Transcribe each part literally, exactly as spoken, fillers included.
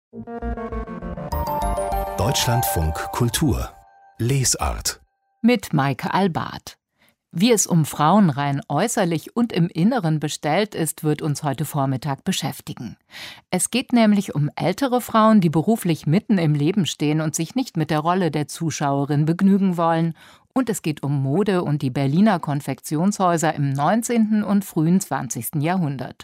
Deutschlandfunk Kultur Lesart mit Maike Albart. Wie es um Frauen rein äußerlich und im Inneren bestellt ist, wird uns heute Vormittag beschäftigen. Es geht nämlich um ältere Frauen, die beruflich mitten im Leben stehen und sich nicht mit der Rolle der Zuschauerin begnügen wollen. Und es geht um Mode und die Berliner Konfektionshäuser im neunzehnten und frühen zwanzigsten Jahrhundert.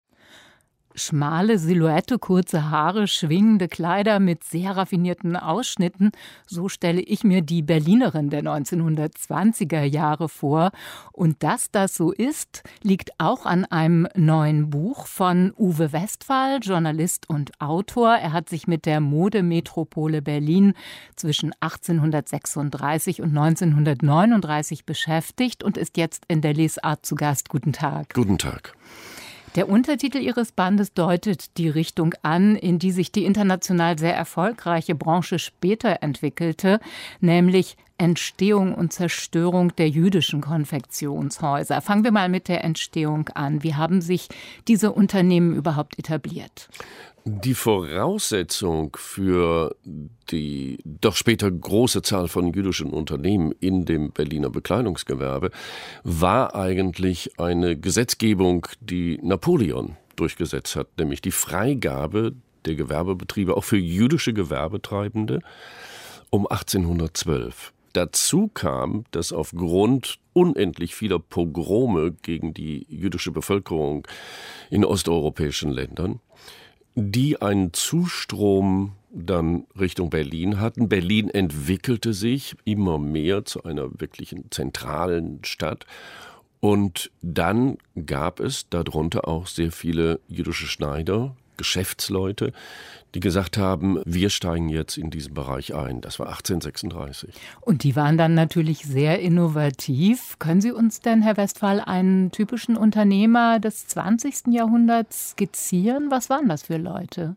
Schmale Silhouette, kurze Haare, schwingende Kleider mit sehr raffinierten Ausschnitten. So stelle ich mir die Berlinerin der neunzehnhundertzwanziger Jahre vor. Und dass das so ist, liegt auch an einem neuen Buch von Uwe Westphal, Journalist und Autor. Er hat sich mit der Modemetropole Berlin zwischen achtzehnhundertsechsunddreißig und neunzehnhundertneununddreißig beschäftigt und ist jetzt in der Lesart zu Gast. Guten Tag. Guten Tag. Der Untertitel Ihres Bandes deutet die Richtung an, in die sich die international sehr erfolgreiche Branche später entwickelte, nämlich Entstehung und Zerstörung der jüdischen Konfektionshäuser. Fangen wir mal mit der Entstehung an. Wie haben sich diese Unternehmen überhaupt etabliert? Die Voraussetzung für die doch später große Zahl von jüdischen Unternehmen in dem Berliner Bekleidungsgewerbe war eigentlich eine Gesetzgebung, die Napoleon durchgesetzt hat, nämlich die Freigabe der Gewerbebetriebe auch für jüdische Gewerbetreibende um achtzehnhundertzwölf. Dazu kam, dass aufgrund unendlich vieler Pogrome gegen die jüdische Bevölkerung in osteuropäischen Ländern die einen Zustrom dann Richtung Berlin hatten. Berlin entwickelte sich immer mehr zu einer wirklichen zentralen Stadt. Und dann gab es darunter auch sehr viele jüdische Schneider, Geschäftsleute, die gesagt haben, wir steigen jetzt in diesen Bereich ein. Das war achtzehnhundertsechsunddreißig. Und die waren dann natürlich sehr innovativ. Können Sie uns denn, Herr Westphal, einen typischen Unternehmer des zwanzigsten Jahrhunderts skizzieren? Was waren das für Leute?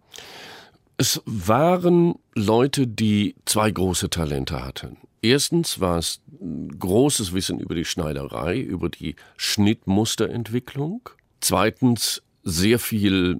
Es waren Leute, die zwei große Talente hatten. Erstens war es großes Wissen über die Schneiderei, über die Schnittmusterentwicklung. Zweitens sehr viel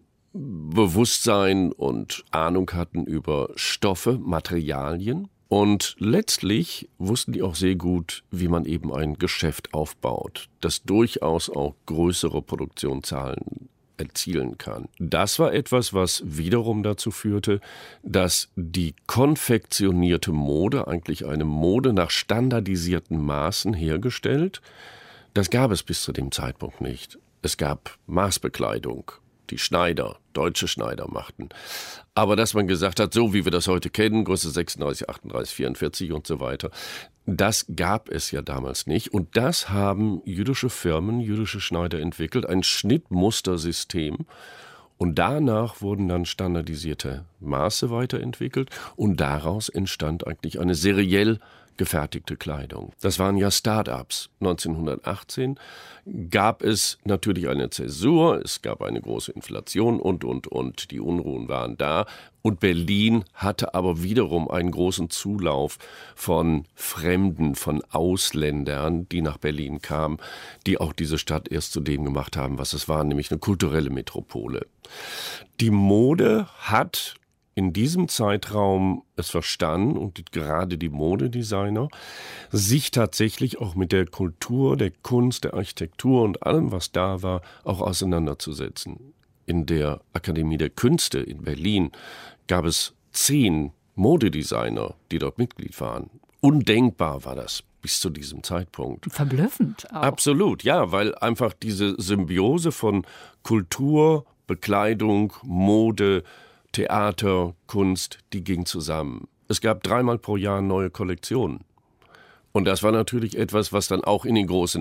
Bewusstsein und Ahnung hatten über Stoffe, Materialien. Und letztlich wussten die auch sehr gut, wie man eben ein Geschäft aufbaut, das durchaus auch größere Produktionszahlen erzielen kann. Das war etwas, was wiederum dazu führte, dass die konfektionierte Mode, eigentlich eine Mode nach standardisierten Maßen hergestellt, das gab es bis zu dem Zeitpunkt nicht. Es gab Maßbekleidung, die Schneider, deutsche Schneider machten. Aber dass man gesagt hat, so wie wir das heute kennen, Größe sechsunddreißig, achtunddreißig, vierundvierzig und so weiter, das gab es ja damals nicht. Und das haben jüdische Firmen, jüdische Schneider entwickelt, ein Schnittmustersystem. Und danach wurden dann standardisierte Maße weiterentwickelt und daraus entstand eigentlich eine seriell gefertigte Kleidung. Das waren ja Start-ups. neunzehnhundertachtzehn gab es natürlich eine Zäsur, es gab eine große Inflation und, und, und. Die Unruhen waren da. Und Berlin hatte aber wiederum einen großen Zulauf von Fremden, von Ausländern, die nach Berlin kamen, die auch diese Stadt erst zu dem gemacht haben, was es war, nämlich eine kulturelle Metropole. Die Mode hat in diesem Zeitraum es verstanden, und gerade die Modedesigner, sich tatsächlich auch mit der Kultur, der Kunst, der Architektur und allem, was da war, auch auseinanderzusetzen. In der Akademie der Künste in Berlin gab es zehn Modedesigner, die dort Mitglied waren. Undenkbar war das bis zu diesem Zeitpunkt. Verblüffend auch. Absolut, ja, weil einfach diese Symbiose von Kultur, Bekleidung, Mode, Theater, Kunst, die ging zusammen. Es gab dreimal pro Jahr neue Kollektionen. Und das war natürlich etwas, was dann auch in den großen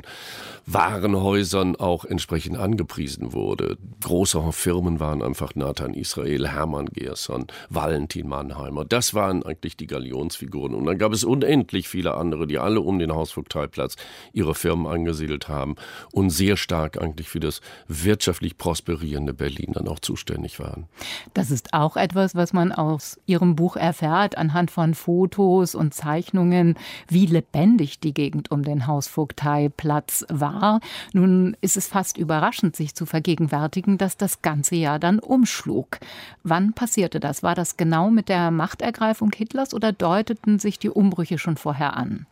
Warenhäusern auch entsprechend angepriesen wurde. Große Firmen waren einfach Nathan Israel, Hermann Gerson, Valentin Mannheimer. Das waren eigentlich die Galionsfiguren. Und dann gab es unendlich viele andere, die alle um den Hausvogteiplatz ihre Firmen angesiedelt haben und sehr stark eigentlich für das wirtschaftlich prosperierende Berlin dann auch zuständig waren. Das ist auch etwas, was man aus Ihrem Buch erfährt, anhand von Fotos und Zeichnungen, wie lebendig lebendig die Gegend um den Hausvogteiplatz war. Nun ist es fast überraschend, sich zu vergegenwärtigen, dass das ganze Jahr dann umschlug. Wann passierte das? War das genau mit der Machtergreifung Hitlers oder deuteten sich die Umbrüche schon vorher an?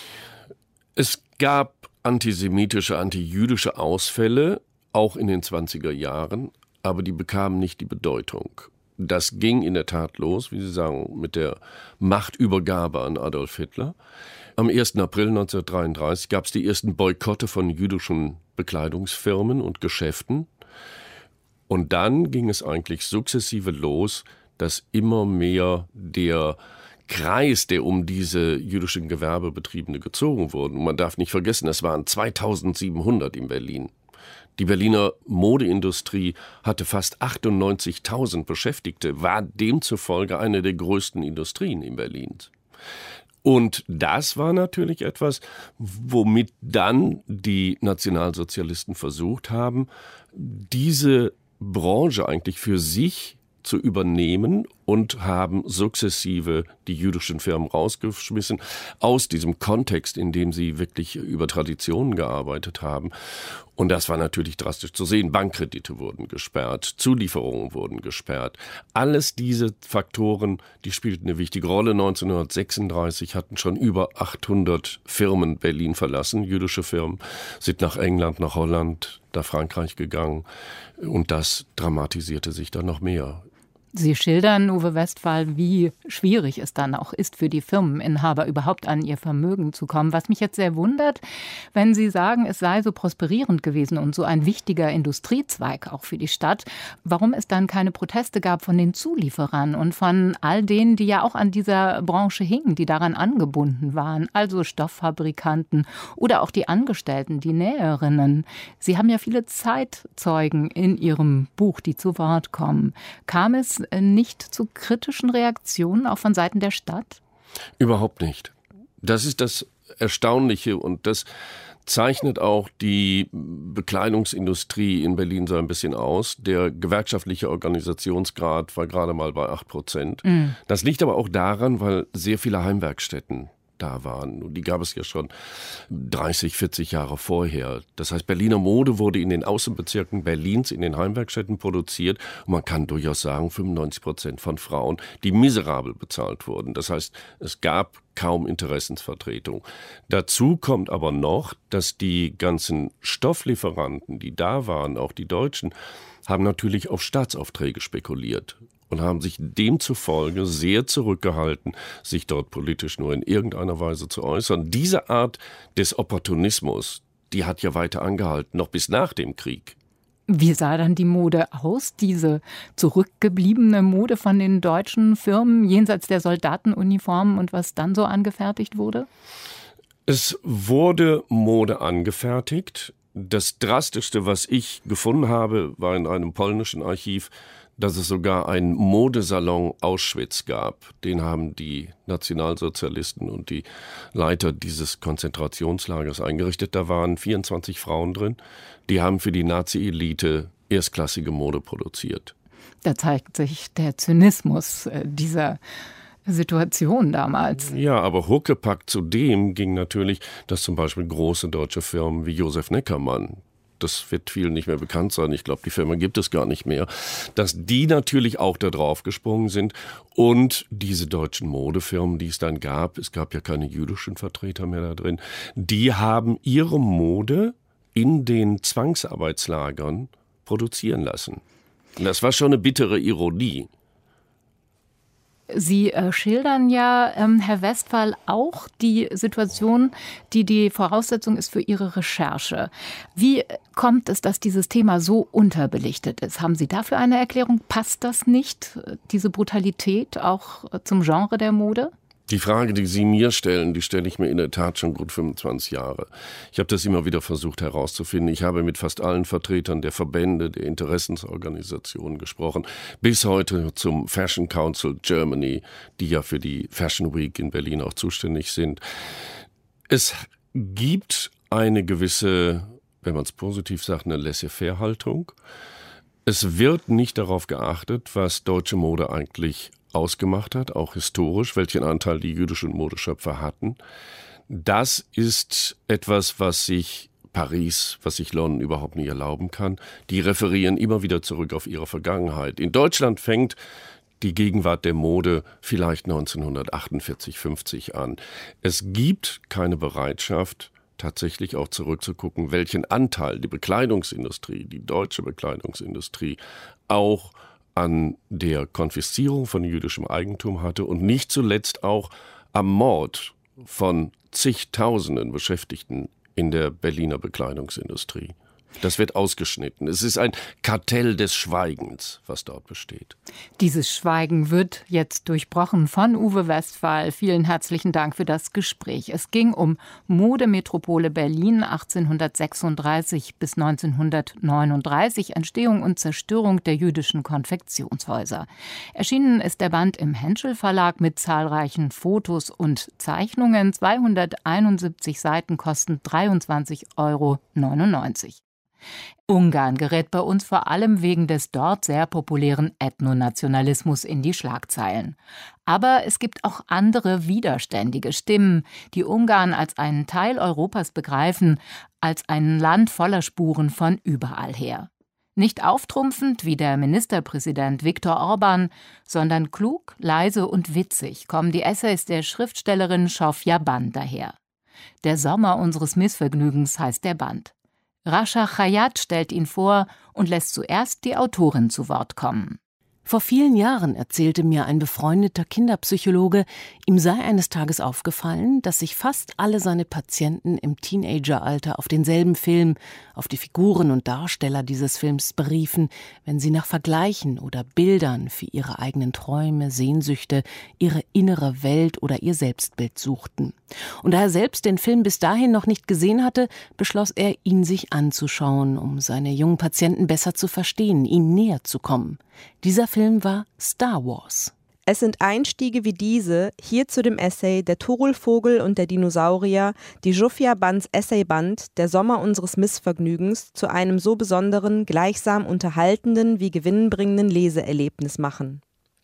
Es gab antisemitische, antijüdische Ausfälle, auch in den zwanziger Jahren, aber die bekamen nicht die Bedeutung. Das ging in der Tat los, wie Sie sagen, mit der Machtübergabe an Adolf Hitler. Am ersten April neunzehnhundertdreiunddreißig gab es die ersten Boykotte von jüdischen Bekleidungsfirmen und Geschäften. Und dann ging es eigentlich sukzessive los, dass immer mehr der Kreis, der um diese jüdischen Gewerbebetriebe gezogen wurde. Und man darf nicht vergessen, es waren zweitausendsiebenhundert in Berlin. Die Berliner Modeindustrie hatte fast achtundneunzigtausend Beschäftigte, war demzufolge eine der größten Industrien in Berlin. Und das war natürlich etwas, womit dann die Nationalsozialisten versucht haben, diese Branche eigentlich für sich zu übernehmen und haben sukzessive die jüdischen Firmen rausgeschmissen aus diesem Kontext, in dem sie wirklich über Traditionen gearbeitet haben. Und das war natürlich drastisch zu sehen. Bankkredite wurden gesperrt, Zulieferungen wurden gesperrt. Alles diese Faktoren, die spielten eine wichtige Rolle. neunzehnhundertsechsunddreißig hatten schon über achthundert Firmen Berlin verlassen, jüdische Firmen, sind nach England, nach Holland, nach Frankreich gegangen. Und das dramatisierte sich dann noch mehr. Sie schildern, Uwe Westphal, wie schwierig es dann auch ist für die Firmeninhaber, überhaupt an ihr Vermögen zu kommen. Was mich jetzt sehr wundert, wenn Sie sagen, es sei so prosperierend gewesen und so ein wichtiger Industriezweig auch für die Stadt, warum es dann keine Proteste gab von den Zulieferern und von all denen, die ja auch an dieser Branche hingen, die daran angebunden waren, also Stofffabrikanten oder auch die Angestellten, die Näherinnen. Sie haben ja viele Zeitzeugen in Ihrem Buch, die zu Wort kommen. Kam es nicht zu kritischen Reaktionen, auch von Seiten der Stadt? Überhaupt nicht. Das ist das Erstaunliche und das zeichnet auch die Bekleidungsindustrie in Berlin so ein bisschen aus. Der gewerkschaftliche Organisationsgrad war gerade mal bei acht Prozent. Mhm. Das liegt aber auch daran, weil sehr viele Heimwerkstätten da waren. Und die gab es ja schon dreißig, vierzig Jahre vorher. Das heißt, Berliner Mode wurde in den Außenbezirken Berlins in den Heimwerkstätten produziert. Und man kann durchaus sagen, fünfundneunzig Prozent von Frauen, die miserabel bezahlt wurden. Das heißt, es gab kaum Interessensvertretung. Dazu kommt aber noch, dass die ganzen Stofflieferanten, die da waren, auch die Deutschen, haben natürlich auf Staatsaufträge spekuliert und haben sich demzufolge sehr zurückgehalten, sich dort politisch nur in irgendeiner Weise zu äußern. Diese Art des Opportunismus, die hat ja weiter angehalten, noch bis nach dem Krieg. Wie sah dann die Mode aus, diese zurückgebliebene Mode von den deutschen Firmen, jenseits der Soldatenuniformen und was dann so angefertigt wurde? Es wurde Mode angefertigt. Das Drastischste, was ich gefunden habe, war in einem polnischen Archiv, dass es sogar einen Modesalon Auschwitz gab. Den haben die Nationalsozialisten und die Leiter dieses Konzentrationslagers eingerichtet. Da waren vierundzwanzig Frauen drin. Die haben für die Nazi-Elite erstklassige Mode produziert. Da zeigt sich der Zynismus dieser Situation damals. Ja, aber Huckepack zudem ging natürlich, dass zum Beispiel große deutsche Firmen wie Josef Neckermann, das wird vielen nicht mehr bekannt sein, ich glaube, die Firma gibt es gar nicht mehr, dass die natürlich auch da drauf gesprungen sind und diese deutschen Modefirmen, die es dann gab, es gab ja keine jüdischen Vertreter mehr da drin, die haben ihre Mode in den Zwangsarbeitslagern produzieren lassen. Und das war schon eine bittere Ironie. Sie äh, schildern ja, ähm, Herr Westphal, auch die Situation, die die Voraussetzung ist für Ihre Recherche. Wie kommt es, dass dieses Thema so unterbelichtet ist? Haben Sie dafür eine Erklärung? Passt das nicht, diese Brutalität, auch zum Genre der Mode? Die Frage, die Sie mir stellen, die stelle ich mir in der Tat schon gut fünfundzwanzig Jahre. Ich habe das immer wieder versucht herauszufinden. Ich habe mit fast allen Vertretern der Verbände, der Interessensorganisationen gesprochen, bis heute zum Fashion Council Germany, die ja für die Fashion Week in Berlin auch zuständig sind. Es gibt eine gewisse, wenn man es positiv sagt, eine Laissez-faire-Haltung. Es wird nicht darauf geachtet, was deutsche Mode eigentlich ausgemacht hat, auch historisch, welchen Anteil die jüdischen Modeschöpfer hatten. Das ist etwas, was sich Paris, was sich London überhaupt nie erlauben kann. Die referieren immer wieder zurück auf ihre Vergangenheit. In Deutschland fängt die Gegenwart der Mode vielleicht neunzehnhundertachtundvierzig, fünfzig an. Es gibt keine Bereitschaft, tatsächlich auch zurückzugucken, welchen Anteil die Bekleidungsindustrie, die deutsche Bekleidungsindustrie, auch an der Konfiszierung von jüdischem Eigentum hatte und nicht zuletzt auch am Mord von zigtausenden Beschäftigten in der Berliner Bekleidungsindustrie. Das wird ausgeschnitten. Es ist ein Kartell des Schweigens, was dort besteht. Dieses Schweigen wird jetzt durchbrochen von Uwe Westphal. Vielen herzlichen Dank für das Gespräch. Es ging um Modemetropole Berlin achtzehnhundertsechsunddreißig bis neunzehnhundertneununddreißig, Entstehung und Zerstörung der jüdischen Konfektionshäuser. Erschienen ist der Band im Henschel Verlag mit zahlreichen Fotos und Zeichnungen. zweihunderteinundsiebzig Seiten kosten dreiundzwanzig Euro neunundneunzig. Ungarn gerät bei uns vor allem wegen des dort sehr populären Ethnonationalismus in die Schlagzeilen. Aber es gibt auch andere widerständige Stimmen, die Ungarn als einen Teil Europas begreifen, als ein Land voller Spuren von überall her. Nicht auftrumpfend wie der Ministerpräsident Viktor Orbán, sondern klug, leise und witzig kommen die Essays der Schriftstellerin Zsofia Ban daher. Der Sommer unseres Missvergnügens heißt der Band. Rascha Chayat stellt ihn vor und lässt zuerst die Autorin zu Wort kommen. Vor vielen Jahren erzählte mir ein befreundeter Kinderpsychologe, ihm sei eines Tages aufgefallen, dass sich fast alle seine Patienten im Teenageralter auf denselben Film, auf die Figuren und Darsteller dieses Films beriefen, wenn sie nach Vergleichen oder Bildern für ihre eigenen Träume, Sehnsüchte, ihre innere Welt oder ihr Selbstbild suchten. Und da er selbst den Film bis dahin noch nicht gesehen hatte, beschloss er, ihn sich anzuschauen, um seine jungen Patienten besser zu verstehen, ihnen näher zu kommen. Dieser Film war Star Wars. Es sind Einstiege wie diese, hier zu dem Essay Der Turulvogel und der Dinosaurier, die Zsofia Bans Essayband Der Sommer unseres Missvergnügens zu einem so besonderen, gleichsam unterhaltenden wie gewinnbringenden Leseerlebnis machen.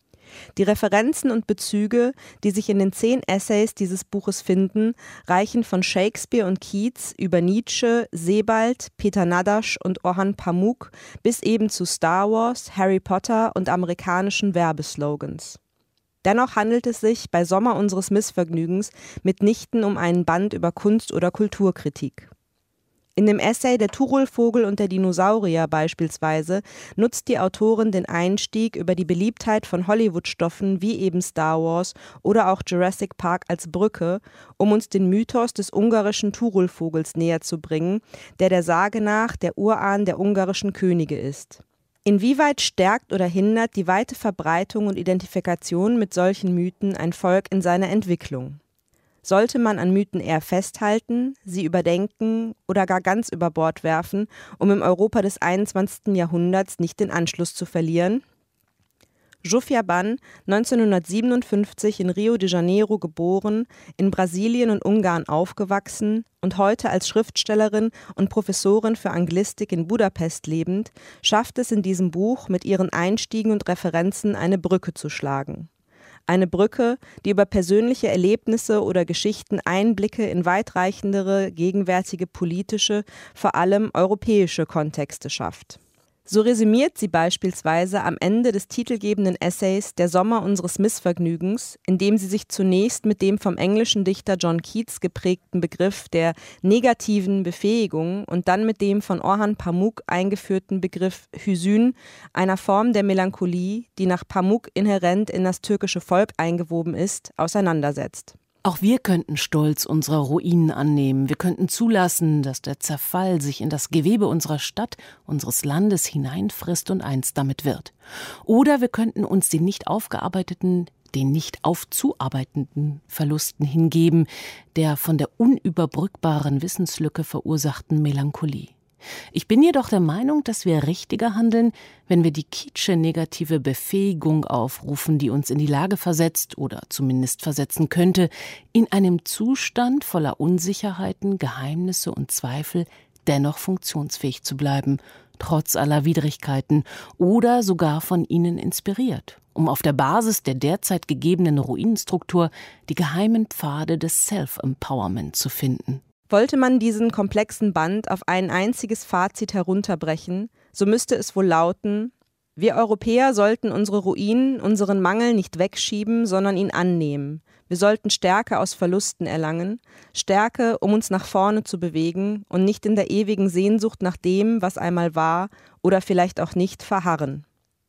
Die Referenzen und Bezüge, die sich in den zehn Essays dieses Buches finden, reichen von Shakespeare und Keats über Nietzsche, Sebald, Peter Nadasch und Orhan Pamuk bis eben zu Star Wars, Harry Potter und amerikanischen Werbeslogans. Dennoch handelt es sich bei Sommer unseres Missvergnügens mitnichten um einen Band über Kunst- oder Kulturkritik. In dem Essay Der Turulvogel und der Dinosaurier beispielsweise nutzt die Autorin den Einstieg über die Beliebtheit von Hollywood-Stoffen wie eben Star Wars oder auch Jurassic Park als Brücke, um uns den Mythos des ungarischen Turulvogels näher zu bringen, der der Sage nach der Urahn der ungarischen Könige ist. Inwieweit stärkt oder hindert die weite Verbreitung und Identifikation mit solchen Mythen ein Volk in seiner Entwicklung? Sollte man an Mythen eher festhalten, sie überdenken oder gar ganz über Bord werfen, um im Europa des einundzwanzigsten Jahrhunderts nicht den Anschluss zu verlieren? Zsofia Ban, neunzehnhundertsiebenundfünfzig in Rio de Janeiro geboren, in Brasilien und Ungarn aufgewachsen und heute als Schriftstellerin und Professorin für Anglistik in Budapest lebend, schafft es in diesem Buch, mit ihren Einstiegen und Referenzen eine Brücke zu schlagen. Eine Brücke, die über persönliche Erlebnisse oder Geschichten Einblicke in weitreichendere, gegenwärtige politische, vor allem europäische Kontexte schafft. So resümiert sie beispielsweise am Ende des titelgebenden Essays Der Sommer unseres Missvergnügens, indem sie sich zunächst mit dem vom englischen Dichter John Keats geprägten Begriff der negativen Befähigung und dann mit dem von Orhan Pamuk eingeführten Begriff Hüsün, einer Form der Melancholie, die nach Pamuk inhärent in das türkische Volk eingewoben ist, auseinandersetzt. Auch wir könnten stolz unserer Ruinen annehmen. Wir könnten zulassen, dass der Zerfall sich in das Gewebe unserer Stadt, unseres Landes hineinfrisst und eins damit wird. Oder wir könnten uns den nicht aufgearbeiteten, den nicht aufzuarbeitenden Verlusten hingeben, der von der unüberbrückbaren Wissenslücke verursachten Melancholie. Ich bin jedoch der Meinung, dass wir richtiger handeln, wenn wir die Keatsche negative Befähigung aufrufen, die uns in die Lage versetzt oder zumindest versetzen könnte, in einem Zustand voller Unsicherheiten, Geheimnisse und Zweifel dennoch funktionsfähig zu bleiben, trotz aller Widrigkeiten oder sogar von ihnen inspiriert um auf der Basis der derzeit gegebenen Ruinenstruktur die geheimen Pfade des Self-Empowerment zu finden. Wollte man diesen komplexen Band auf ein einziges Fazit herunterbrechen, so müsste es wohl lauten: Wir Europäer sollten unsere Ruinen, unseren Mangel nicht wegschieben, sondern ihn annehmen. Wir sollten Stärke aus Verlusten erlangen, Stärke, um uns nach vorne zu bewegen und nicht in der ewigen Sehnsucht nach dem, was einmal war oder vielleicht auch nicht, verharren.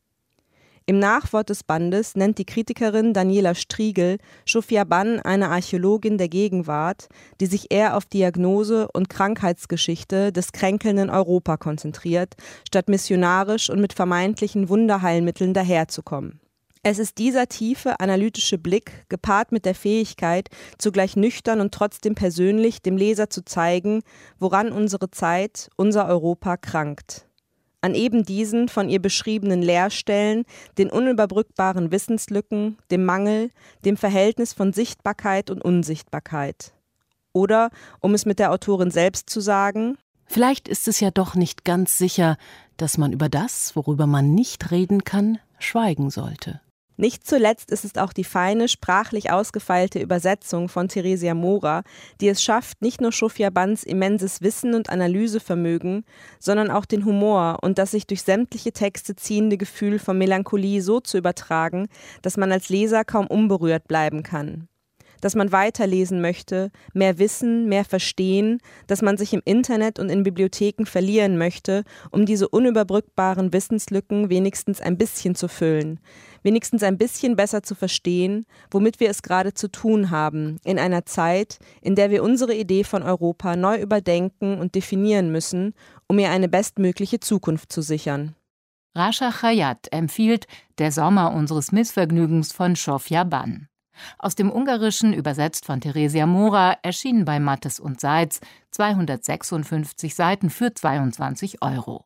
Im Nachwort des Bandes nennt die Kritikerin Daniela Striegel Zsofia Ban eine Archäologin der Gegenwart, die sich eher auf Diagnose und Krankheitsgeschichte des kränkelnden Europa konzentriert, statt missionarisch und mit vermeintlichen Wunderheilmitteln daherzukommen. Es ist dieser tiefe, analytische Blick, gepaart mit der Fähigkeit, zugleich nüchtern und trotzdem persönlich dem Leser zu zeigen, woran unsere Zeit, unser Europa krankt. An eben diesen von ihr beschriebenen Leerstellen, den unüberbrückbaren Wissenslücken, dem Mangel, dem Verhältnis von Sichtbarkeit und Unsichtbarkeit. Oder, um es mit der Autorin selbst zu sagen: Vielleicht ist es ja doch nicht ganz sicher, dass man über das, worüber man nicht reden kann, schweigen sollte. Nicht zuletzt ist es auch die feine, sprachlich ausgefeilte Übersetzung von Theresia Mora, die es schafft, nicht nur Zsofia Bans immenses Wissen und Analysevermögen, sondern auch den Humor und das sich durch sämtliche Texte ziehende Gefühl von Melancholie so zu übertragen, dass man als Leser kaum unberührt bleiben kann. Dass man weiterlesen möchte, mehr wissen, mehr verstehen, dass man sich im Internet und in Bibliotheken verlieren möchte, um diese unüberbrückbaren Wissenslücken wenigstens ein bisschen zu füllen, wenigstens ein bisschen besser zu verstehen, womit wir es gerade zu tun haben, in einer Zeit, in der wir unsere Idee von Europa neu überdenken und definieren müssen, um ihr eine bestmögliche Zukunft zu sichern. Rasha Chayat empfiehlt Der Sommer unseres Missvergnügens von Zsofia Ban. Aus dem Ungarischen, übersetzt von Theresia Mora, erschienen bei Mattes und Seitz, zweihundertsechsundfünfzig Seiten für zweiundzwanzig Euro.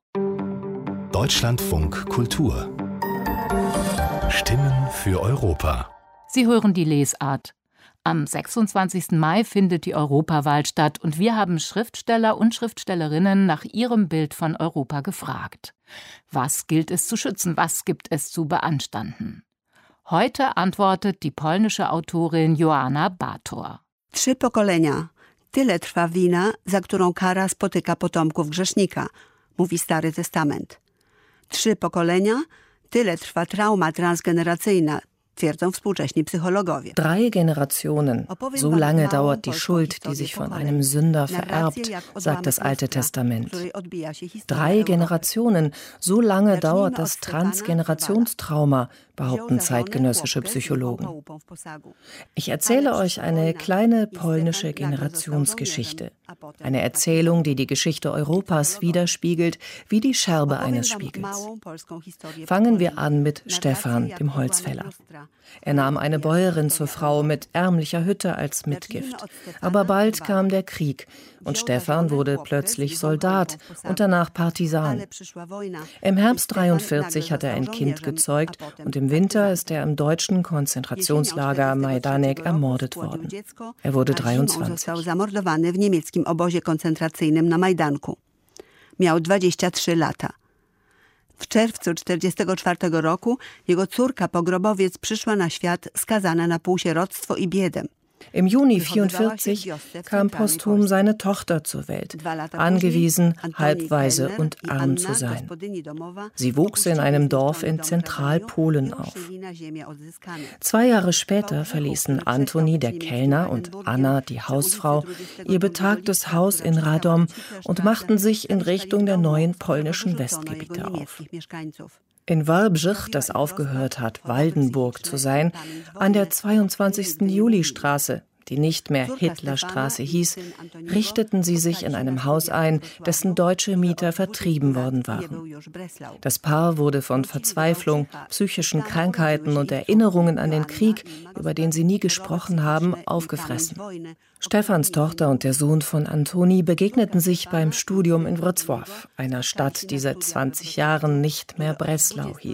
Deutschlandfunk Kultur. Stimmen für Europa. Sie hören die Lesart. Am sechsundzwanzigsten Mai findet die Europawahl statt und wir haben Schriftsteller und Schriftstellerinnen nach ihrem Bild von Europa gefragt. Was gilt es zu schützen, was gibt es zu beanstanden? Heute antwortet die polnische Autorin Joanna Bator. Trzy pokolenia. Tyle trwa wina, za którą kara spotyka potomków grzesznika, mówi Stary Testament. Trzy pokolenia, tyle trwa trauma transgeneracyjna, twierdzą współcześni psychologowie. Drei Generationen, so lange dauert die Schuld, die sich von einem Sünder vererbt, sagt das Alte Testament. Drei Generationen, so lange dauert das Transgenerationstrauma, behaupten zeitgenössische Psychologen. Ich erzähle euch eine kleine polnische Generationsgeschichte. Eine Erzählung, die die Geschichte Europas widerspiegelt, wie die Scherbe eines Spiegels. Fangen wir an mit Stefan, dem Holzfäller. Er nahm eine Bäuerin zur Frau mit ärmlicher Hütte als Mitgift. Aber bald kam der Krieg und Stefan wurde plötzlich Soldat und danach Partisan. Im Herbst dreiundvierzig hat er ein Kind gezeugt und im Winter ist er im deutschen Konzentrationslager Majdanek ermordet worden. Er wurde dreiundzwanzig. Miał dwadzieścia trzy lata. W czerwcu czterdziestego czwartego roku jego córka pogrobowiec przyszła na świat skazana na półsieroctwo i biedę. Im Juni vierundvierzig kam posthum seine Tochter zur Welt, angewiesen, halbwaise und arm zu sein. Sie wuchs in einem Dorf in Zentralpolen auf. Zwei Jahre später verließen Antoni, der Kellner, und Anna, die Hausfrau, ihr betagtes Haus in Radom und machten sich in Richtung der neuen polnischen Westgebiete auf. In Wałbrzych, das aufgehört hat, Waldenburg zu sein, an der zweiundzwanzigsten Julistraße, die nicht mehr Hitlerstraße hieß, richteten sie sich in einem Haus ein, dessen deutsche Mieter vertrieben worden waren. Das Paar wurde von Verzweiflung, psychischen Krankheiten und Erinnerungen an den Krieg, über den sie nie gesprochen haben, aufgefressen. Stefans Tochter und der Sohn von Antoni begegneten sich beim Studium in Wrocław, einer Stadt, die seit zwanzig Jahren nicht mehr Breslau hieß.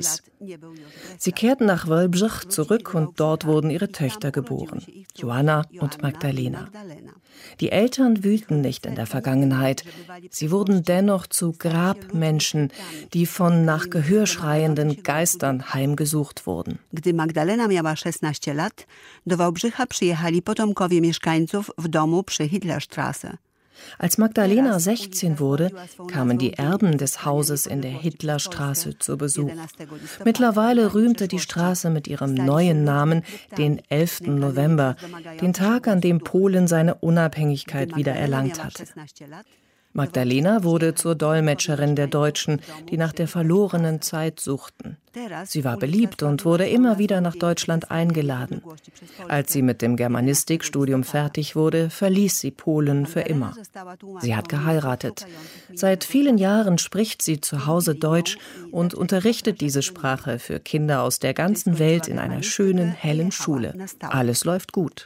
Sie kehrten nach Wałbrzych zurück und dort wurden ihre Töchter geboren, Joanna und Magdalena. Die Eltern wühlten nicht in der Vergangenheit. Sie wurden dennoch zu Grabmenschen, die von nach Gehör schreienden Geistern heimgesucht wurden. Gdy Magdalena miała szesnaście lat, do Wałbrzycha przyjechali potomkowie mieszkańców w domu przy Hitlerstraße. Als Magdalena sechzehn wurde, kamen die Erben des Hauses in der Hitlerstraße zu Besuch. Mittlerweile rühmte die Straße mit ihrem neuen Namen den elften November, den Tag, an dem Polen seine Unabhängigkeit wieder erlangt hatte. Magdalena wurde zur Dolmetscherin der Deutschen, die nach der verlorenen Zeit suchten. Sie war beliebt und wurde immer wieder nach Deutschland eingeladen. Als sie mit dem Germanistikstudium fertig wurde, verließ sie Polen für immer. Sie hat geheiratet. Seit vielen Jahren spricht sie zu Hause Deutsch und unterrichtet diese Sprache für Kinder aus der ganzen Welt in einer schönen, hellen Schule. Alles läuft gut.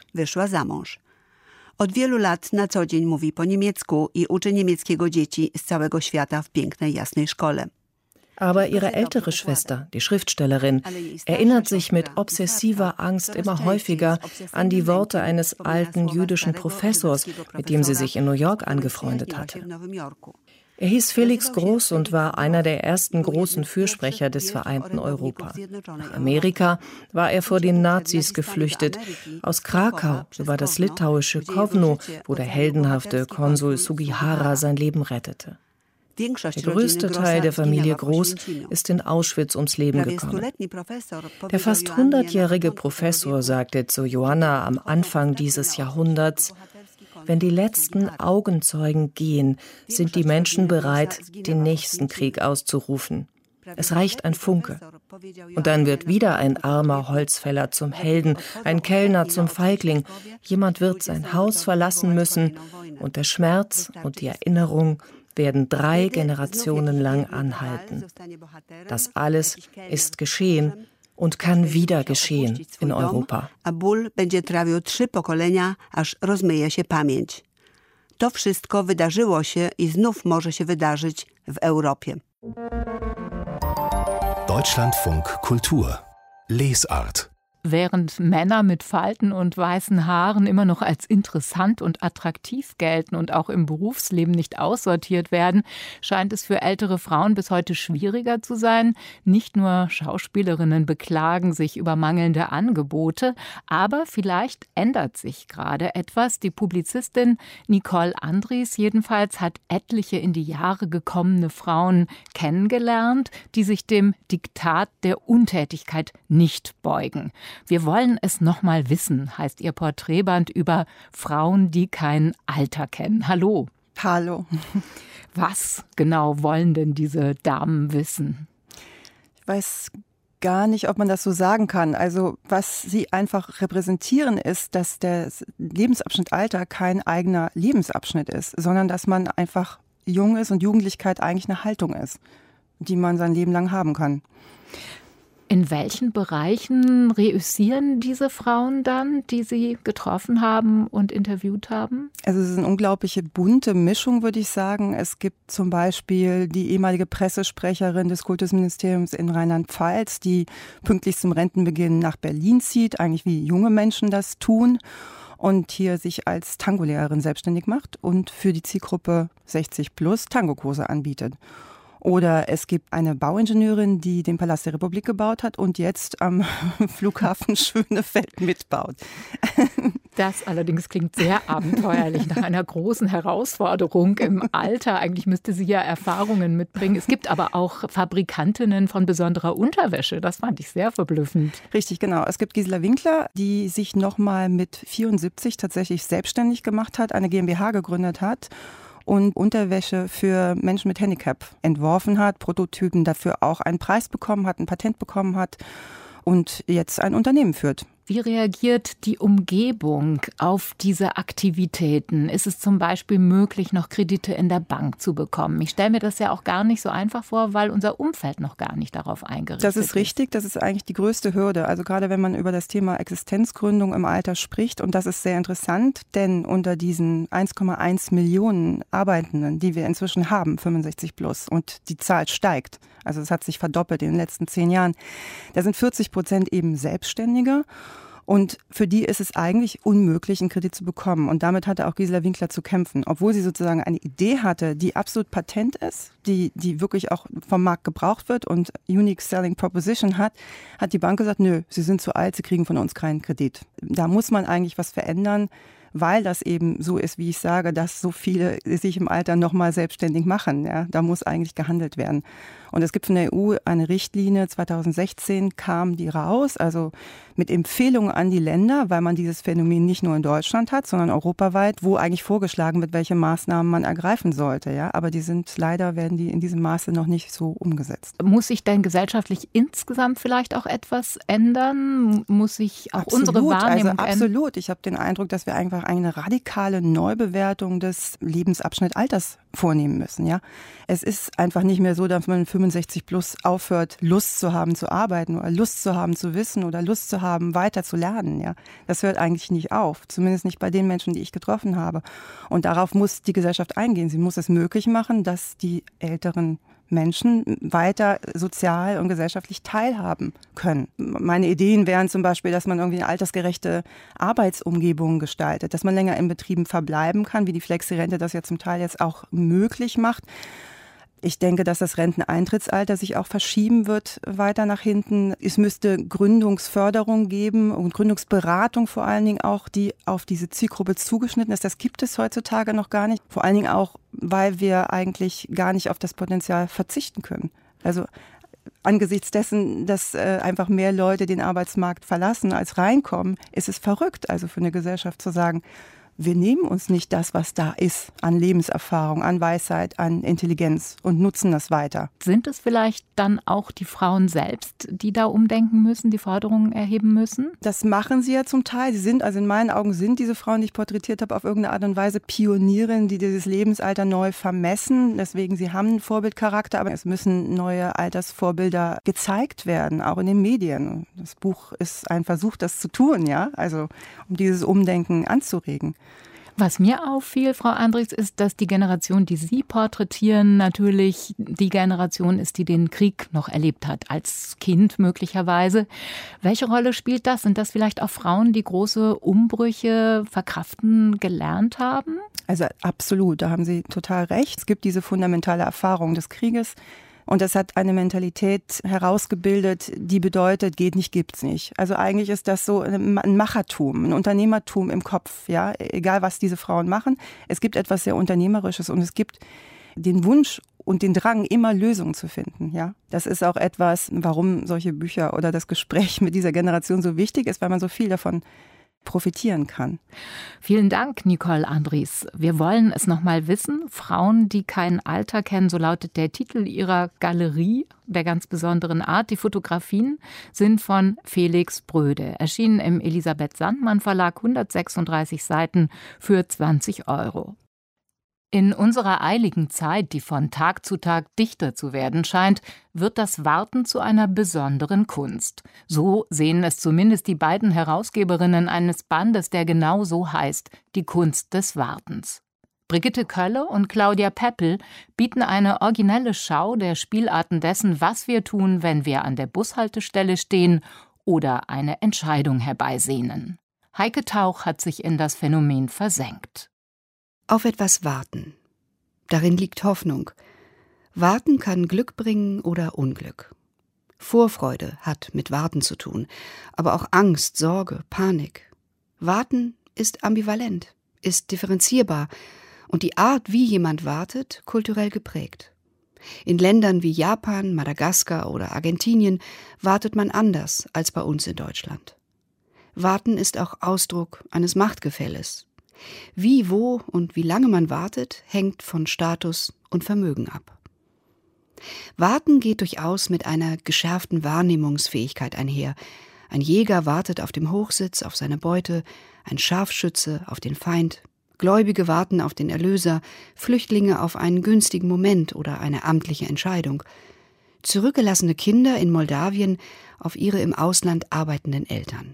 Od wielu lat na co dzień mówi po niemiecku i uczy niemieckiego dzieci z całego świata w pięknej, jasnej szkole. Aber ihre ältere Schwester, die Schriftstellerin, erinnert sich mit obsessiver Angst immer häufiger an die Worte eines alten jüdischen Professors, mit dem sie sich in New York angefreundet hatte. Er hieß Felix Groß und war einer der ersten großen Fürsprecher des vereinten Europa. Nach Amerika war er vor den Nazis geflüchtet, aus Krakau über das litauische Kowno, wo der heldenhafte Konsul Sugihara sein Leben rettete. Der größte Teil der Familie Groß ist in Auschwitz ums Leben gekommen. Der fast hundertjährige Professor sagte zu Joanna am Anfang dieses Jahrhunderts: Wenn die letzten Augenzeugen gehen, sind die Menschen bereit, den nächsten Krieg auszurufen. Es reicht ein Funke. Und dann wird wieder ein armer Holzfäller zum Helden, ein Kellner zum Feigling. Jemand wird sein Haus verlassen müssen und der Schmerz und die Erinnerung werden drei Generationen lang anhalten. Das alles ist geschehen und kann wieder geschehen in Europa. A ból będzie trawił trzy pokolenia, aż rozmyje się pamięć. To wszystko wydarzyło się i znów może się wydarzyć w Europie. Deutschlandfunk Kultur. Lesart. Während Männer mit Falten und weißen Haaren immer noch als interessant und attraktiv gelten und auch im Berufsleben nicht aussortiert werden, scheint es für ältere Frauen bis heute schwieriger zu sein. Nicht nur Schauspielerinnen beklagen sich über mangelnde Angebote, aber vielleicht ändert sich gerade etwas. Die Publizistin Nicole Andries jedenfalls hat etliche in die Jahre gekommene Frauen kennengelernt, die sich dem Diktat der Untätigkeit nicht beugen. Wir wollen es noch mal wissen, heißt ihr Porträtband über Frauen, die kein Alter kennen. Hallo. Hallo. Was genau wollen denn diese Damen wissen? Ich weiß gar nicht, ob man das so sagen kann. Also was sie einfach repräsentieren ist, dass der Lebensabschnitt Alter kein eigener Lebensabschnitt ist, sondern dass man einfach jung ist und Jugendlichkeit eigentlich eine Haltung ist, die man sein Leben lang haben kann. In welchen Bereichen reüssieren diese Frauen dann, die Sie getroffen haben und interviewt haben? Also es ist eine unglaubliche bunte Mischung, würde ich sagen. Es gibt zum Beispiel die ehemalige Pressesprecherin des Kultusministeriums in Rheinland-Pfalz, die pünktlich zum Rentenbeginn nach Berlin zieht, eigentlich wie junge Menschen das tun, und hier sich als Tango-Lehrerin selbstständig macht und für die Zielgruppe sechzig plus Tangokurse anbietet. Oder es gibt eine Bauingenieurin, die den Palast der Republik gebaut hat und jetzt am Flughafen Schönefeld mitbaut. Das allerdings klingt sehr abenteuerlich, nach einer großen Herausforderung im Alter. Eigentlich müsste sie ja Erfahrungen mitbringen. Es gibt aber auch Fabrikantinnen von besonderer Unterwäsche. Das fand ich sehr verblüffend. Richtig, genau. Es gibt Gisela Winkler, die sich nochmal mit vierundsiebzig tatsächlich selbstständig gemacht hat, eine GmbH gegründet hat und Unterwäsche für Menschen mit Handicap entworfen hat, Prototypen dafür auch einen Preis bekommen hat, ein Patent bekommen hat und jetzt ein Unternehmen führt. Wie reagiert die Umgebung auf diese Aktivitäten? Ist es zum Beispiel möglich, noch Kredite in der Bank zu bekommen? Ich stelle mir das ja auch gar nicht so einfach vor, weil unser Umfeld noch gar nicht darauf eingerichtet ist. Das ist richtig, das ist eigentlich die größte Hürde. Also gerade wenn man über das Thema Existenzgründung im Alter spricht, und das ist sehr interessant, denn unter diesen eins Komma eins Millionen Arbeitenden, die wir inzwischen haben, fünfundsechzig plus, und die Zahl steigt, also es hat sich verdoppelt in den letzten zehn Jahren, da sind vierzig Prozent eben Selbstständige. Und für die ist es eigentlich unmöglich, einen Kredit zu bekommen. Und damit hatte auch Gisela Winkler zu kämpfen. Obwohl sie sozusagen eine Idee hatte, die absolut patent ist, die, die wirklich auch vom Markt gebraucht wird und Unique Selling Proposition hat, hat die Bank gesagt, nö, Sie sind zu alt, Sie kriegen von uns keinen Kredit. Da muss man eigentlich was verändern, weil das eben so ist, wie ich sage, dass so viele sich im Alter nochmal selbstständig machen. Ja, da muss eigentlich gehandelt werden. Und es gibt von der E U eine Richtlinie, zweitausendsechzehn kam die raus, also mit Empfehlungen an die Länder, weil man dieses Phänomen nicht nur in Deutschland hat, sondern europaweit, wo eigentlich vorgeschlagen wird, welche Maßnahmen man ergreifen sollte. Ja, aber die sind leider, werden die in diesem Maße noch nicht so umgesetzt. Muss sich denn gesellschaftlich insgesamt vielleicht auch etwas ändern? Muss sich auch absolut, unsere Wahrnehmung ändern? Also absolut. Ich habe den Eindruck, dass wir einfach eine radikale Neubewertung des Lebensabschnitt-Alters vornehmen müssen. Ja, es ist einfach nicht mehr so, dass man fünfundsechzig plus aufhört, Lust zu haben zu arbeiten oder Lust zu haben zu wissen oder Lust zu haben, weiter zu lernen. Ja, das hört eigentlich nicht auf, zumindest nicht bei den Menschen, die ich getroffen habe. Und darauf muss die Gesellschaft eingehen. Sie muss es möglich machen, dass die älteren Menschen weiter sozial und gesellschaftlich teilhaben können. Meine Ideen wären zum Beispiel, dass man irgendwie eine altersgerechte Arbeitsumgebung gestaltet, dass man länger in Betrieben verbleiben kann, wie die Flexi-Rente das ja zum Teil jetzt auch möglich macht. Ich denke, dass das Renteneintrittsalter sich auch verschieben wird weiter nach hinten. Es müsste Gründungsförderung geben und Gründungsberatung vor allen Dingen auch, die auf diese Zielgruppe zugeschnitten ist. Das gibt es heutzutage noch gar nicht. Vor allen Dingen auch, weil wir eigentlich gar nicht auf das Potenzial verzichten können. Also angesichts dessen, dass äh, einfach mehr Leute den Arbeitsmarkt verlassen als reinkommen, ist es verrückt, also für eine Gesellschaft zu sagen, wir nehmen uns nicht das, was da ist, an Lebenserfahrung, an Weisheit, an Intelligenz und nutzen das weiter. Sind es vielleicht dann auch die Frauen selbst, die da umdenken müssen, die Forderungen erheben müssen? Das machen sie ja zum Teil. Sie sind, also in meinen Augen sind diese Frauen, die ich porträtiert habe, auf irgendeine Art und Weise Pionierinnen, die dieses Lebensalter neu vermessen. Deswegen, sie haben einen Vorbildcharakter, aber es müssen neue Altersvorbilder gezeigt werden, auch in den Medien. Das Buch ist ein Versuch, das zu tun, ja, also um dieses Umdenken anzuregen. Was mir auffiel, Frau Andrieß, ist, dass die Generation, die Sie porträtieren, natürlich die Generation ist, die den Krieg noch erlebt hat, als Kind möglicherweise. Welche Rolle spielt das? Sind das vielleicht auch Frauen, die große Umbrüche verkraften gelernt haben? Also absolut, da haben Sie total recht. Es gibt diese fundamentale Erfahrung des Krieges. Und das hat eine Mentalität herausgebildet, die bedeutet, geht nicht, gibt's nicht. Also eigentlich ist das so ein Machertum, ein Unternehmertum im Kopf, ja, egal was diese Frauen machen. Es gibt etwas sehr Unternehmerisches und es gibt den Wunsch und den Drang, immer Lösungen zu finden, ja. Das ist auch etwas, warum solche Bücher oder das Gespräch mit dieser Generation so wichtig ist, weil man so viel davon profitieren kann. Vielen Dank, Nicole Andrieß. Wir wollen es noch mal wissen. Frauen, die kein Alter kennen, so lautet der Titel ihrer Galerie der ganz besonderen Art. Die Fotografien sind von Felix Bröde, erschienen im Elisabeth Sandmann Verlag, hundertsechsunddreißig Seiten für zwanzig Euro. In unserer eiligen Zeit, die von Tag zu Tag dichter zu werden scheint, wird das Warten zu einer besonderen Kunst. So sehen es zumindest die beiden Herausgeberinnen eines Bandes, der genau so heißt, die Kunst des Wartens. Brigitte Kölle und Claudia Peppel bieten eine originelle Schau der Spielarten dessen, was wir tun, wenn wir an der Bushaltestelle stehen oder eine Entscheidung herbeisehnen. Heike Tauch hat sich in das Phänomen versenkt. Auf etwas warten. Darin liegt Hoffnung. Warten kann Glück bringen oder Unglück. Vorfreude hat mit Warten zu tun, aber auch Angst, Sorge, Panik. Warten ist ambivalent, ist differenzierbar und die Art, wie jemand wartet, kulturell geprägt. In Ländern wie Japan, Madagaskar oder Argentinien wartet man anders als bei uns in Deutschland. Warten ist auch Ausdruck eines Machtgefälles. Wie, wo und wie lange man wartet, hängt von Status und Vermögen ab. Warten geht durchaus mit einer geschärften Wahrnehmungsfähigkeit einher, Ein Jäger wartet auf dem Hochsitz auf seine Beute, ein Scharfschütze auf den Feind. Gläubige warten auf den Erlöser, Flüchtlinge auf einen günstigen Moment oder eine amtliche Entscheidung. Zurückgelassene Kinder in Moldawien auf ihre im Ausland arbeitenden Eltern.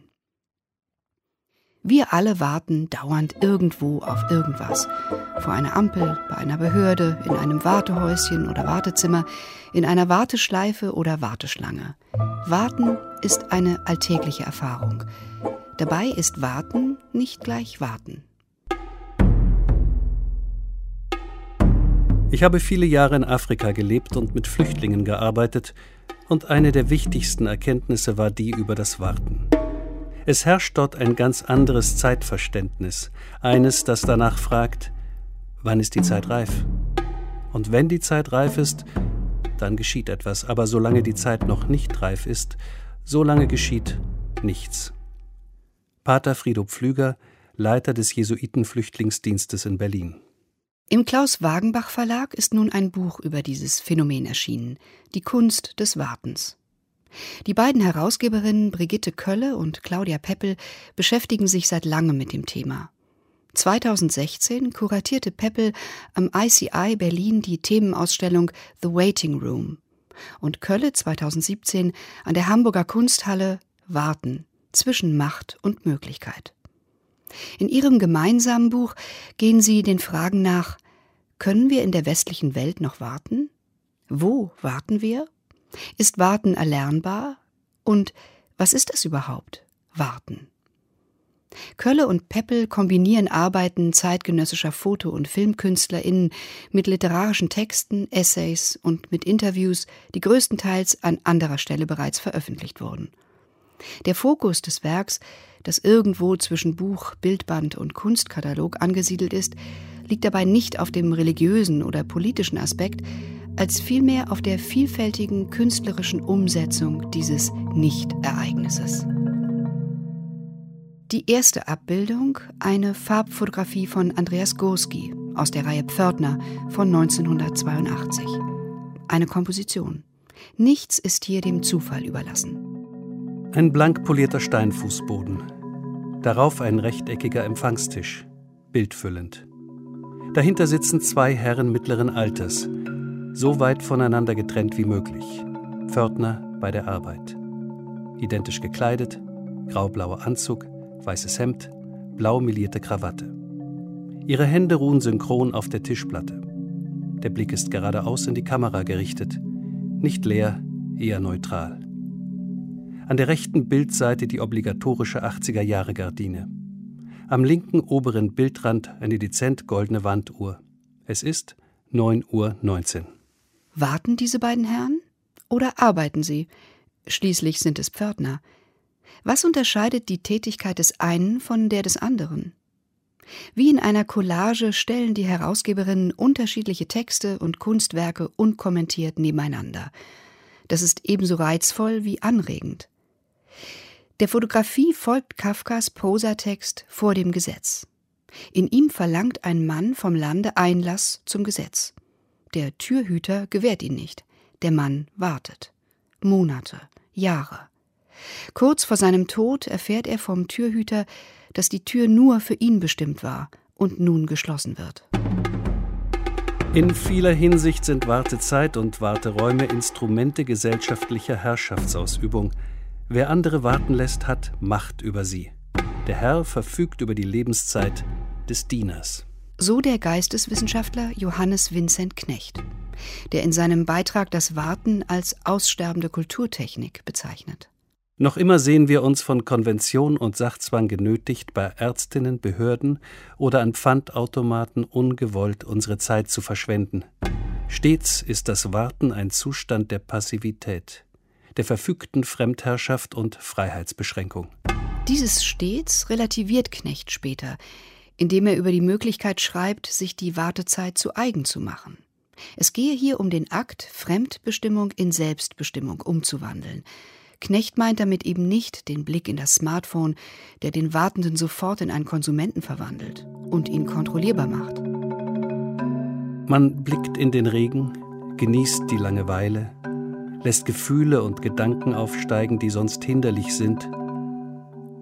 Wir alle warten dauernd irgendwo auf irgendwas. Vor einer Ampel, bei einer Behörde, in einem Wartehäuschen oder Wartezimmer, in einer Warteschleife oder Warteschlange. Warten ist eine alltägliche Erfahrung. Dabei ist Warten nicht gleich Warten. Ich habe viele Jahre in Afrika gelebt und mit Flüchtlingen gearbeitet, und eine der wichtigsten Erkenntnisse war die über das Warten. Es herrscht dort ein ganz anderes Zeitverständnis, eines, das danach fragt, wann ist die Zeit reif? Und wenn die Zeit reif ist, dann geschieht etwas, aber solange die Zeit noch nicht reif ist, solange geschieht nichts. Pater Frido Pflüger, Leiter des Jesuitenflüchtlingsdienstes in Berlin. Im Klaus Wagenbach Verlag ist nun ein Buch über dieses Phänomen erschienen, Die Kunst des Wartens. Die beiden Herausgeberinnen Brigitte Kölle und Claudia Peppel beschäftigen sich seit langem mit dem Thema. zweitausendsechzehn kuratierte Peppel am I C I Berlin die Themenausstellung The Waiting Room und Kölle zweitausendsiebzehn an der Hamburger Kunsthalle Warten zwischen Macht und Möglichkeit. In ihrem gemeinsamen Buch gehen sie den Fragen nach: Können wir in der westlichen Welt noch warten? Wo warten wir? Ist Warten erlernbar? Und was ist es überhaupt, Warten? Kölle und Peppel kombinieren Arbeiten zeitgenössischer Foto- und FilmkünstlerInnen mit literarischen Texten, Essays und mit Interviews, die größtenteils an anderer Stelle bereits veröffentlicht wurden. Der Fokus des Werks, das irgendwo zwischen Buch, Bildband und Kunstkatalog angesiedelt ist, liegt dabei nicht auf dem religiösen oder politischen Aspekt, als vielmehr auf der vielfältigen künstlerischen Umsetzung dieses Nicht-Ereignisses. Die erste Abbildung, eine Farbfotografie von Andreas Gursky aus der Reihe Pförtner von neunzehnhundertzweiundachtzig. Eine Komposition. Nichts ist hier dem Zufall überlassen. Ein blank polierter Steinfußboden. Darauf ein rechteckiger Empfangstisch, bildfüllend. Dahinter sitzen zwei Herren mittleren Alters, so weit voneinander getrennt wie möglich. Pförtner bei der Arbeit. Identisch gekleidet, graublauer Anzug, weißes Hemd, blau melierte Krawatte. Ihre Hände ruhen synchron auf der Tischplatte. Der Blick ist geradeaus in die Kamera gerichtet, nicht leer, eher neutral. An der rechten Bildseite die obligatorische achtziger-Jahre-Gardine. Am linken oberen Bildrand eine dezent goldene Wanduhr. Es ist neun Uhr neunzehn. Warten diese beiden Herren? Oder arbeiten sie? Schließlich sind es Pförtner. Was unterscheidet die Tätigkeit des einen von der des anderen? Wie in einer Collage stellen die Herausgeberinnen unterschiedliche Texte und Kunstwerke unkommentiert nebeneinander. Das ist ebenso reizvoll wie anregend. Der Fotografie folgt Kafkas Prosatext Vor dem Gesetz. In ihm verlangt ein Mann vom Lande Einlass zum Gesetz. Der Türhüter gewährt ihn nicht. Der Mann wartet. Monate, Jahre. Kurz vor seinem Tod erfährt er vom Türhüter, dass die Tür nur für ihn bestimmt war und nun geschlossen wird. In vieler Hinsicht sind Wartezeit und Warteräume Instrumente gesellschaftlicher Herrschaftsausübung. Wer andere warten lässt, hat Macht über sie. Der Herr verfügt über die Lebenszeit des Dieners. So der Geisteswissenschaftler Johannes Vincent Knecht, der in seinem Beitrag das Warten als aussterbende Kulturtechnik bezeichnet. Noch immer sehen wir uns von Konvention und Sachzwang genötigt, bei Ärztinnen, Behörden oder an Pfandautomaten ungewollt unsere Zeit zu verschwenden. Stets ist das Warten ein Zustand der Passivität, der verfügten Fremdherrschaft und Freiheitsbeschränkung. Dieses stets relativiert Knecht später, indem er über die Möglichkeit schreibt, sich die Wartezeit zu eigen zu machen. Es gehe hier um den Akt, Fremdbestimmung in Selbstbestimmung umzuwandeln. Knecht meint damit eben nicht den Blick in das Smartphone, der den Wartenden sofort in einen Konsumenten verwandelt und ihn kontrollierbar macht. Man blickt in den Regen, genießt die Langeweile, lässt Gefühle und Gedanken aufsteigen, die sonst hinderlich sind,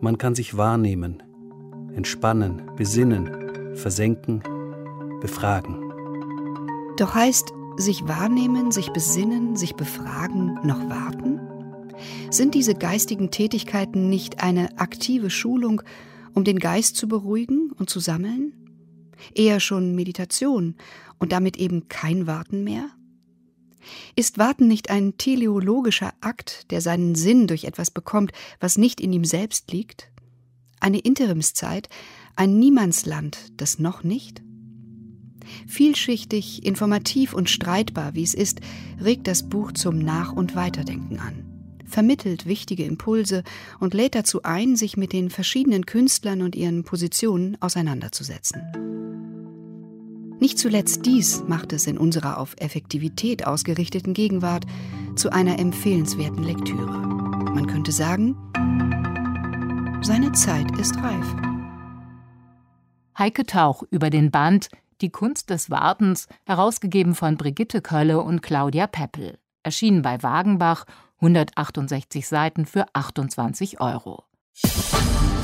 Man kann sich wahrnehmen, entspannen, besinnen, versenken, befragen. Doch heißt sich wahrnehmen, sich besinnen, sich befragen, noch warten? Sind diese geistigen Tätigkeiten nicht eine aktive Schulung, um den Geist zu beruhigen und zu sammeln? Eher schon Meditation und damit eben kein Warten mehr? Ist Warten nicht ein teleologischer Akt, der seinen Sinn durch etwas bekommt, was nicht in ihm selbst liegt? Eine Interimszeit, ein Niemandsland, das noch nicht? Vielschichtig, informativ und streitbar, wie es ist, regt das Buch zum Nach- und Weiterdenken an, vermittelt wichtige Impulse und lädt dazu ein, sich mit den verschiedenen Künstlern und ihren Positionen auseinanderzusetzen. Nicht zuletzt dies macht es in unserer auf Effektivität ausgerichteten Gegenwart zu einer empfehlenswerten Lektüre. Man könnte sagen, seine Zeit ist reif. Heike Tauch über den Band Die Kunst des Wartens, herausgegeben von Brigitte Kölle und Claudia Peppel. Erschienen bei Wagenbach, hundertachtundsechzig Seiten für achtundzwanzig Euro.